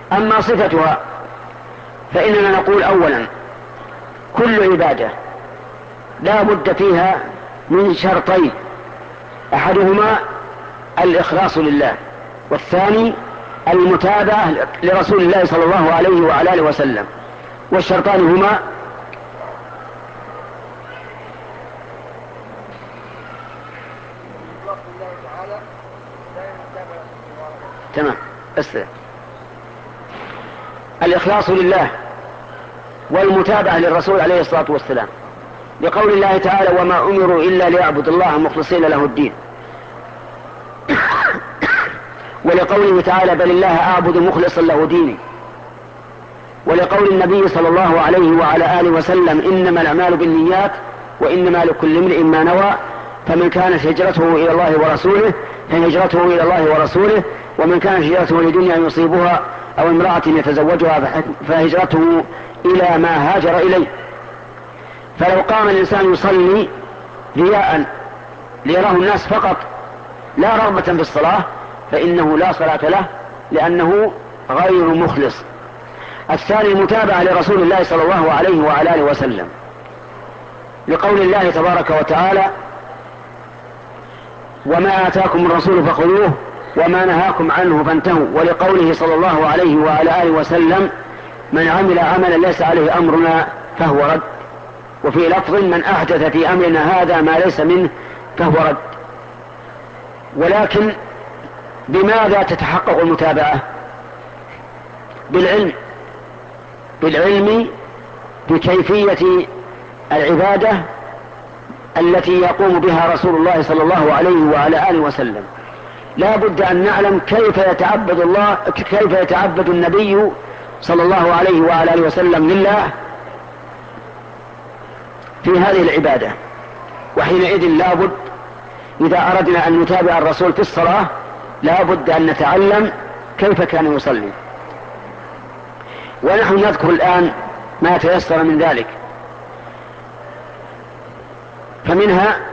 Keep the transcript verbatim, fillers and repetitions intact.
أما صفتها فإننا نقول أولا كل عبادة لا بد فيها من شرطين، أحدهما الإخلاص لله، والثاني المتابعة لرسول الله صلى الله عليه وعلى آله وسلم، والشرطان هما تمام بس الإخلاص لله والمتابعة للرسول عليه الصلاة والسلام، لقول الله تعالى وما أمروا إلا ليعبدوا الله مخلصين له الدين، ولقوله تعالى بل الله أعبد مخلصا له ديني، ولقول النبي صلى الله عليه وعلى آله وسلم إنما الأعمال بالنيات وإنما لكل امرئ ما نوى، فمن كانت هجرته إلى الله ورسوله فهجرته إلى الله ورسوله، ومن كانت هجرته لدنيا يصيبها أو امرأة يتزوجها فهجرته إلى ما هاجر إليه. فلو قام الإنسان يصلي رياء ليراه الناس فقط لا رغبة في الصلاة فإنه لا صلاة له لأنه غير مخلص. الثاني المتابعة لرسول الله صلى الله عليه وعلى آله وسلم، لقول الله تبارك وتعالى وما آتاكم الرسول فخذوه وما نهاكم عنه فانتهوا، ولقوله صلى الله عليه وعلى آله وسلم من عمل عملا ليس عليه أمرنا فهو رد، وفي لفظ من أحدث في أمرنا هذا ما ليس منه فهو رد. ولكن بماذا تتحقق المتابعة؟ بالعلم، بالعلم بكيفية العبادة التي يقوم بها رسول الله صلى الله عليه وعلى آله وسلم. لا بد أن نعلم كيف يتعبد الله، كيف يتعبد النبي صلى الله عليه وعلى آله وسلم لله في هذه العبادة، وحينئذ لا بد إذا أردنا أن نتابع الرسول في الصلاة لا بد أن نتعلم كيف كان يصلي، ونحن نذكر الآن ما تيسر من ذلك. فمنها